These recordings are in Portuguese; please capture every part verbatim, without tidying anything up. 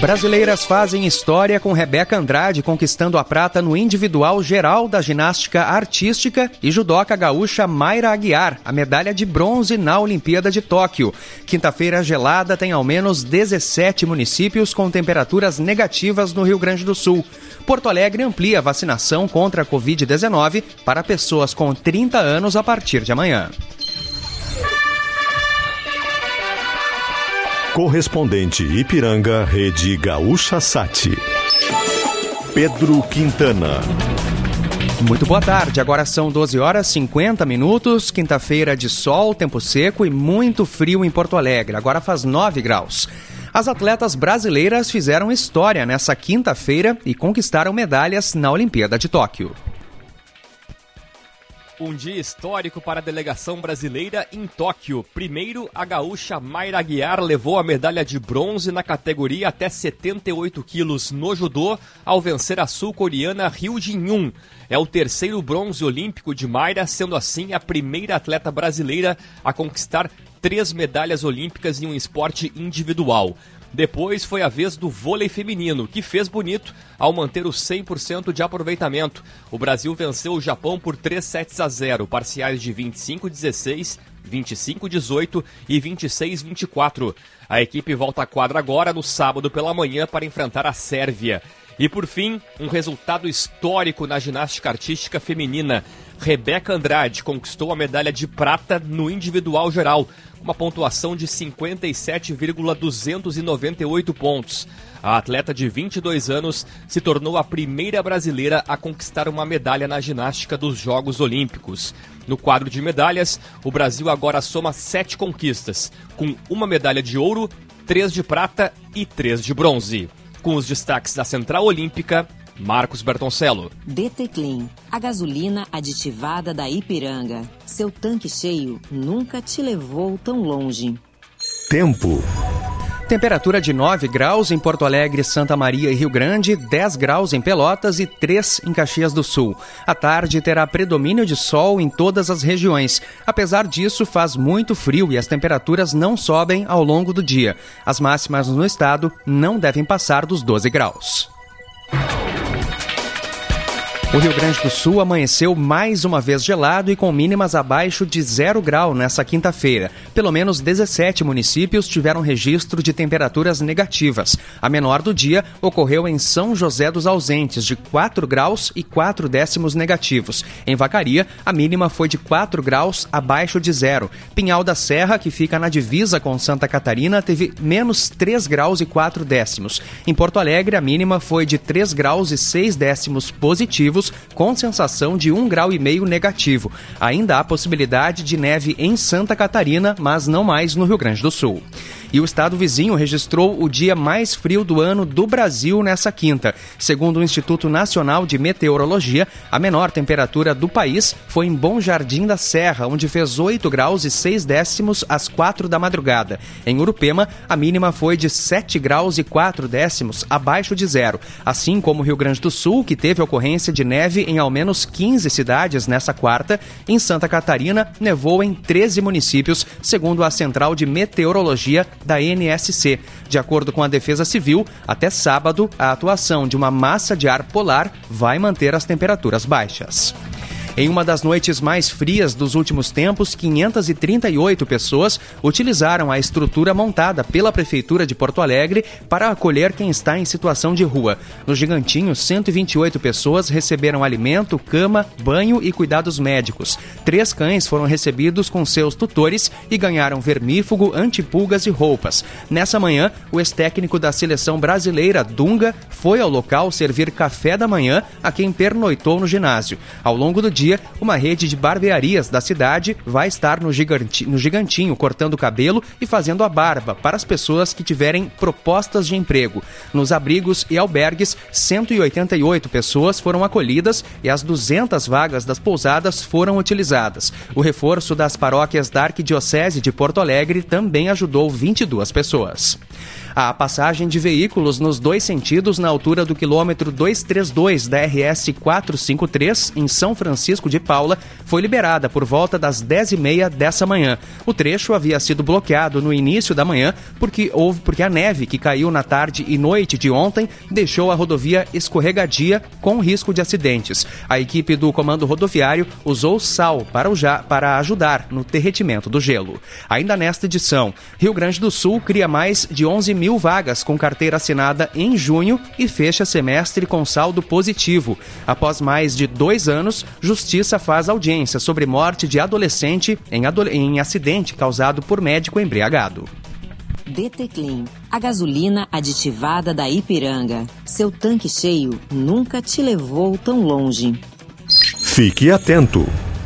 Brasileiras fazem história com Rebeca Andrade conquistando a prata no individual geral da ginástica artística e judoca gaúcha Mayra Aguiar, a medalha de bronze na Olimpíada de Tóquio. Quinta-feira gelada tem ao menos dezessete municípios com temperaturas negativas no Rio Grande do Sul. Porto Alegre amplia a vacinação contra a covid dezenove para pessoas com trinta anos a partir de amanhã. Correspondente Ipiranga, Rede Gaúcha Sati. Pedro Quintana. Muito boa tarde, agora são doze horas e cinquenta minutos, quinta-feira de sol, tempo seco e muito frio em Porto Alegre, agora faz nove graus. As atletas brasileiras fizeram história nessa quinta-feira e conquistaram medalhas na Olimpíada de Tóquio. Um dia histórico para a delegação brasileira em Tóquio. Primeiro, a gaúcha Mayra Aguiar levou a medalha de bronze na categoria até setenta e oito quilos no judô, ao vencer a sul-coreana Ryu Jin-yoon. É o terceiro bronze olímpico de Mayra, sendo assim a primeira atleta brasileira a conquistar três medalhas olímpicas em um esporte individual. Depois foi a vez do vôlei feminino, que fez bonito ao manter o cem por cento de aproveitamento. O Brasil venceu o Japão por três sets a zero, parciais de vinte e cinco a dezesseis, vinte e cinco a dezoito e vinte e seis a vinte e quatro. A equipe volta à quadra agora no sábado pela manhã para enfrentar a Sérvia. E por fim, um resultado histórico na ginástica artística feminina. Rebeca Andrade conquistou a medalha de prata no individual geral, uma pontuação de cinquenta e sete vírgula duzentos e noventa e oito pontos. A atleta de vinte e dois anos se tornou a primeira brasileira a conquistar uma medalha na ginástica dos Jogos Olímpicos. No quadro de medalhas, o Brasil agora soma sete conquistas, com uma medalha de ouro, três de prata e três de bronze. Com os destaques da Central Olímpica, Marcos Bertoncello. D T Clean, a gasolina aditivada da Ipiranga. Seu tanque cheio nunca te levou tão longe. Tempo. Temperatura de nove graus em Porto Alegre, Santa Maria e Rio Grande, dez graus em Pelotas e três em Caxias do Sul. À tarde terá predomínio de sol em todas as regiões. Apesar disso, faz muito frio e as temperaturas não sobem ao longo do dia. As máximas no estado não devem passar dos doze graus. O Rio Grande do Sul amanheceu mais uma vez gelado e com mínimas abaixo de zero grau nessa quinta-feira. Pelo menos dezessete municípios tiveram registro de temperaturas negativas. A menor do dia ocorreu em São José dos Ausentes, de quatro graus e quatro décimos negativos. Em Vacaria, a mínima foi de quatro graus abaixo de zero. Pinhal da Serra, que fica na divisa com Santa Catarina, teve menos três graus e quatro décimos. Em Porto Alegre, a mínima foi de três graus e seis décimos positivos, com sensação de um grau e meio negativo. Ainda há possibilidade de neve em Santa Catarina, mas não mais no Rio Grande do Sul. E o estado vizinho registrou o dia mais frio do ano do Brasil nessa quinta. Segundo o Instituto Nacional de Meteorologia, a menor temperatura do país foi em Bom Jardim da Serra, onde fez oito graus e seis décimos às quatro da madrugada. Em Urupema, a mínima foi de sete graus e quatro décimos abaixo de zero. Assim como o Rio Grande do Sul, que teve ocorrência de neve em ao menos quinze cidades nessa quarta, em Santa Catarina nevou em treze municípios, segundo a Central de Meteorologia da N S C. De acordo com a Defesa Civil, até sábado, a atuação de uma massa de ar polar vai manter as temperaturas baixas. Em uma das noites mais frias dos últimos tempos, quinhentas e trinta e oito pessoas utilizaram a estrutura montada pela Prefeitura de Porto Alegre para acolher quem está em situação de rua. No Gigantinho, cento e vinte e oito pessoas receberam alimento, cama, banho e cuidados médicos. Três cães foram recebidos com seus tutores e ganharam vermífugo, antipulgas e roupas. Nessa manhã, o ex-técnico da seleção brasileira, Dunga, foi ao local servir café da manhã a quem pernoitou no ginásio. Ao longo do dia, dia, uma rede de barbearias da cidade vai estar no, giganti, no Gigantinho cortando o cabelo e fazendo a barba para as pessoas que tiverem propostas de emprego. Nos abrigos e albergues, cento e oitenta e oito pessoas foram acolhidas e as duzentas vagas das pousadas foram utilizadas. O reforço das paróquias da Arquidiocese de Porto Alegre também ajudou vinte e duas pessoas. A passagem de veículos nos dois sentidos na altura do quilômetro duzentos e trinta e dois da R S quatrocentos e cinquenta e três, em São Francisco de Paula, foi liberada por volta das dez e meia dessa manhã. O trecho havia sido bloqueado no início da manhã porque, houve, porque a neve que caiu na tarde e noite de ontem deixou a rodovia escorregadia com risco de acidentes. A equipe do Comando Rodoviário usou sal para, o ja, para ajudar no derretimento do gelo. Ainda nesta edição, Rio Grande do Sul cria mais de onze mil vagas com carteira assinada em junho e fecha semestre com saldo positivo. Após mais de dois anos, Justiça faz audiência sobre morte de adolescente em, ado- em acidente causado por médico embriagado. D T Clean, a gasolina aditivada da Ipiranga. Seu tanque cheio nunca te levou tão longe. Fique atento.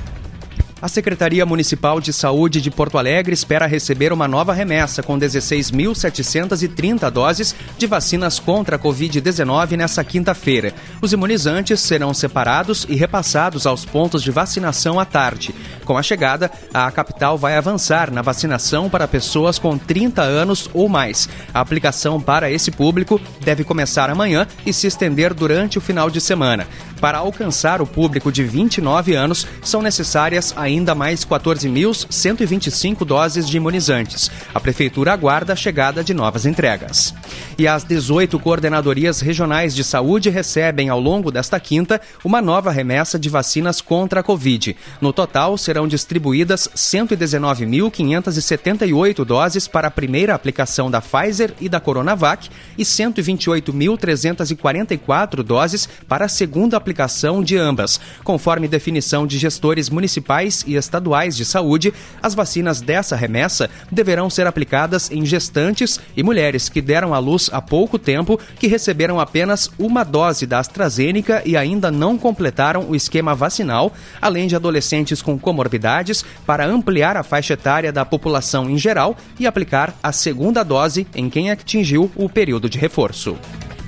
A Secretaria Municipal de Saúde de Porto Alegre espera receber uma nova remessa com dezesseis mil setecentas e trinta doses de vacinas contra a covid dezenove nesta quinta-feira. Os imunizantes serão separados e repassados aos pontos de vacinação à tarde. Com a chegada, a capital vai avançar na vacinação para pessoas com trinta anos ou mais. A aplicação para esse público deve começar amanhã e se estender durante o final de semana. Para alcançar o público de vinte e nove anos, são necessárias ainda mais quatorze mil cento e vinte e cinco doses de imunizantes. A Prefeitura aguarda a chegada de novas entregas. E as dezoito coordenadorias regionais de saúde recebem, ao longo desta quinta, uma nova remessa de vacinas contra a Covid. No total, serão distribuídas cento e dezenove mil quinhentas e setenta e oito doses para a primeira aplicação da Pfizer e da Coronavac e cento e vinte e oito mil trezentas e quarenta e quatro doses para a segunda aplicação de ambas. Conforme definição de gestores municipais e estaduais de saúde, as vacinas dessa remessa deverão ser aplicadas em gestantes e mulheres que deram à luz há pouco tempo, que receberam apenas uma dose da AstraZeneca e ainda não completaram o esquema vacinal, além de adolescentes com comorbidades, para ampliar a faixa etária da população em geral e aplicar a segunda dose em quem atingiu o período de reforço.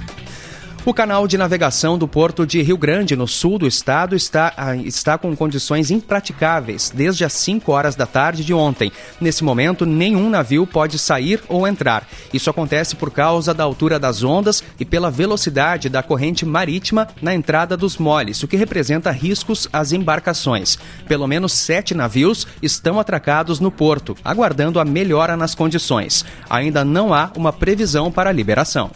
O canal de navegação do Porto de Rio Grande, no sul do estado, está, está com condições impraticáveis desde as cinco horas da tarde de ontem. Nesse momento, nenhum navio pode sair ou entrar. Isso acontece por causa da altura das ondas e pela velocidade da corrente marítima na entrada dos moles, o que representa riscos às embarcações. Pelo menos sete navios estão atracados no porto, aguardando a melhora nas condições. Ainda não há uma previsão para a liberação.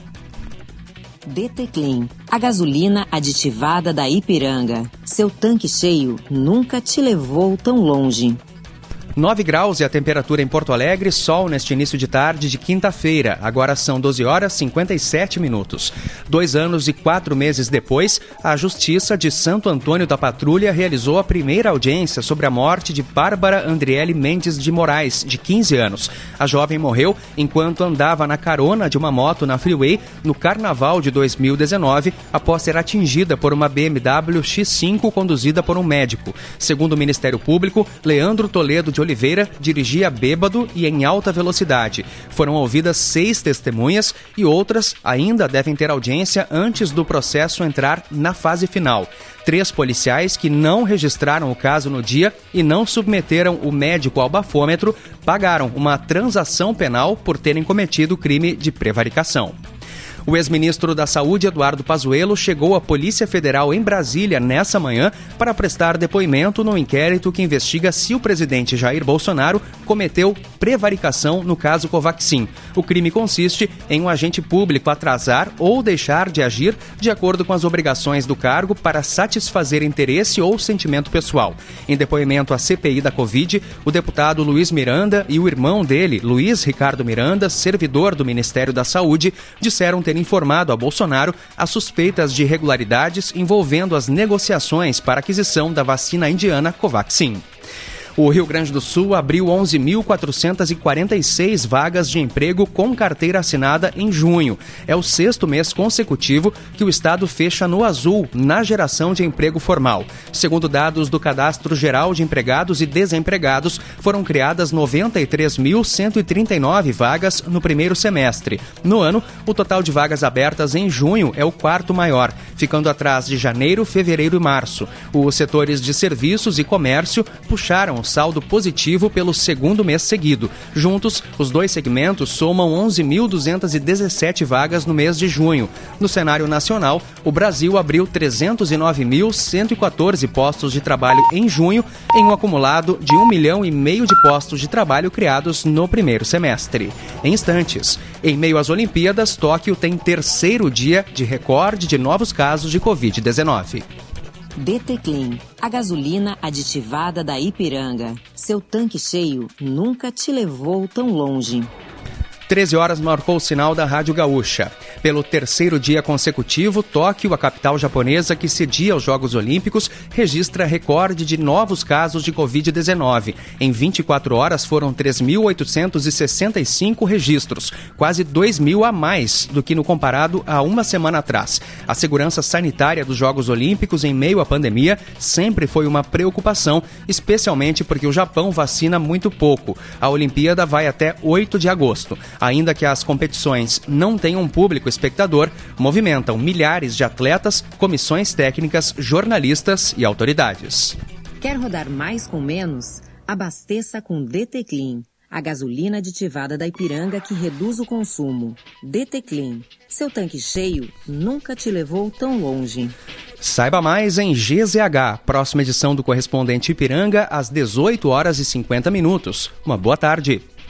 D T Clean, a gasolina aditivada da Ipiranga. Seu tanque cheio nunca te levou tão longe. nove graus e a temperatura em Porto Alegre, sol neste início de tarde de quinta-feira. Agora são doze horas e cinquenta e sete minutos. Dois anos e quatro meses depois, a Justiça de Santo Antônio da Patrulha realizou a primeira audiência sobre a morte de Bárbara Andriele Mendes de Moraes, de quinze anos. A jovem morreu enquanto andava na carona de uma moto na Freeway no Carnaval de dois mil e dezenove, após ser atingida por uma B M W X cinco conduzida por um médico. Segundo o Ministério Público, Leandro Toledo de Oliveira dirigia bêbado e em alta velocidade. Foram ouvidas seis testemunhas e outras ainda devem ter audiência antes do processo entrar na fase final. Três policiais que não registraram o caso no dia e não submeteram o médico ao bafômetro pagaram uma transação penal por terem cometido crime de prevaricação. O ex-ministro da Saúde, Eduardo Pazuello, chegou à Polícia Federal em Brasília nessa manhã para prestar depoimento no inquérito que investiga se o presidente Jair Bolsonaro cometeu prevaricação no caso Covaxin. O crime consiste em um agente público atrasar ou deixar de agir de acordo com as obrigações do cargo para satisfazer interesse ou sentimento pessoal. Em depoimento à C P I da Covid, o deputado Luiz Miranda e o irmão dele, Luiz Ricardo Miranda, servidor do Ministério da Saúde, disseram ter informado a Bolsonaro as suspeitas de irregularidades envolvendo as negociações para a aquisição da vacina indiana Covaxin. O Rio Grande do Sul abriu onze mil quatrocentas e quarenta e seis vagas de emprego com carteira assinada em junho. É o sexto mês consecutivo que o estado fecha no azul na geração de emprego formal. Segundo dados do Cadastro Geral de Empregados e Desempregados, foram criadas noventa e três mil cento e trinta e nove vagas no primeiro semestre. No ano, o total de vagas abertas em junho é o quarto maior, ficando atrás de janeiro, fevereiro e março. Os setores de serviços e comércio puxaram registraram saldo positivo pelo segundo mês seguido. Juntos, os dois segmentos somam onze mil duzentas e dezessete vagas no mês de junho. No cenário nacional, o Brasil abriu trezentos e nove mil cento e quatorze postos de trabalho em junho, em um acumulado de um milhão e meio de postos de trabalho criados no primeiro semestre. Em instantes, em meio às Olimpíadas, Tóquio tem terceiro dia de recorde de novos casos de covid dezenove. D T Clean, a gasolina aditivada da Ipiranga. Seu tanque cheio nunca te levou tão longe. treze horas marcou o sinal da Rádio Gaúcha. Pelo terceiro dia consecutivo, Tóquio, a capital japonesa que cedia aos Jogos Olímpicos, registra recorde de novos casos de covid dezenove. Em vinte e quatro horas foram três mil oitocentos e sessenta e cinco registros, quase dois mil a mais do que no comparado a uma semana atrás. A segurança sanitária dos Jogos Olímpicos em meio à pandemia sempre foi uma preocupação, especialmente porque o Japão vacina muito pouco. A Olimpíada vai até oito de agosto. Ainda que as competições não tenham público espectador, movimentam milhares de atletas, comissões técnicas, jornalistas e autoridades. Quer rodar mais com menos? Abasteça com D T Clean, a gasolina aditivada da Ipiranga que reduz o consumo. D T Clean, seu tanque cheio nunca te levou tão longe. Saiba mais em G Z H, próxima edição do Correspondente Ipiranga, às dezoito horas e cinquenta minutos. Uma boa tarde.